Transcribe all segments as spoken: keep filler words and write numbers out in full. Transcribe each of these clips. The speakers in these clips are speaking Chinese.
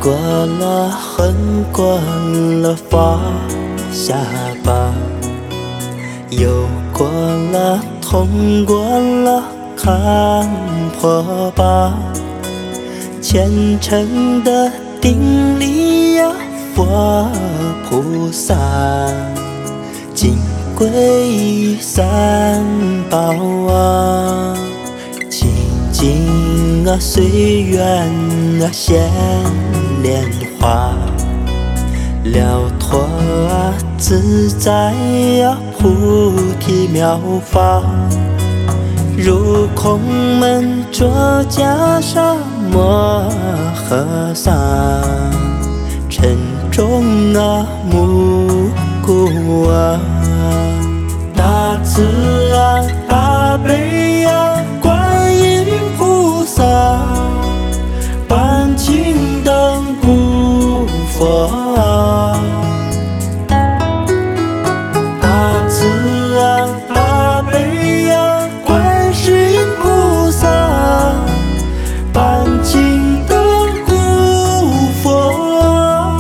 过了，恨过了，放下吧。有过了，痛过了，看破吧。虔诚的顶礼呀，佛菩萨，金龟三宝啊，清净啊，随缘啊，现莲花，了脱啊，自在啊，菩提妙法。入空门着袈裟摩诃萨，沉重啊，目故啊，大慈啊，大悲啊，观音菩萨，半青灯古佛啊，大慈啊，大悲啊，观世音菩萨，半青灯古佛啊。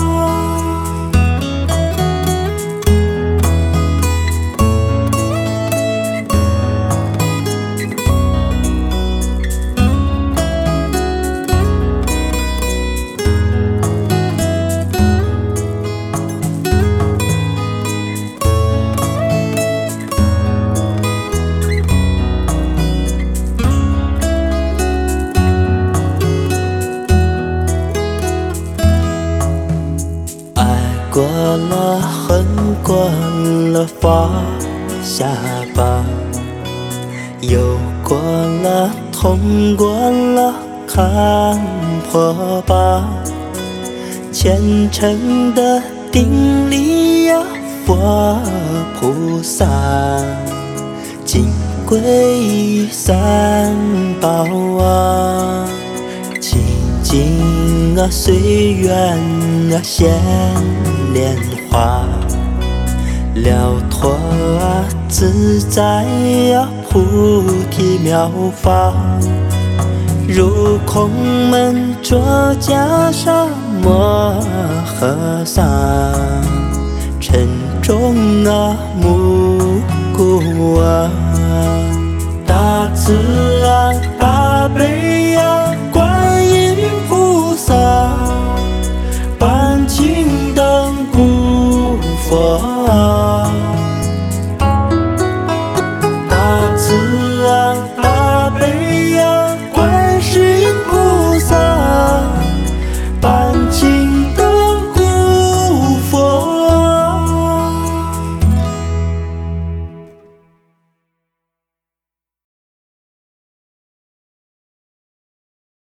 过了，恨过了，放下吧。有过了，痛过了，看破吧。虔诚的顶礼呀，佛菩萨，金龟三宝啊，清净啊，随缘啊，现莲花，了脱啊，自在啊，菩提妙法。入空门着袈裟摩诃萨，沉重啊，目故啊，大慈啊，大悲啊，观音菩萨，半青灯古佛啊。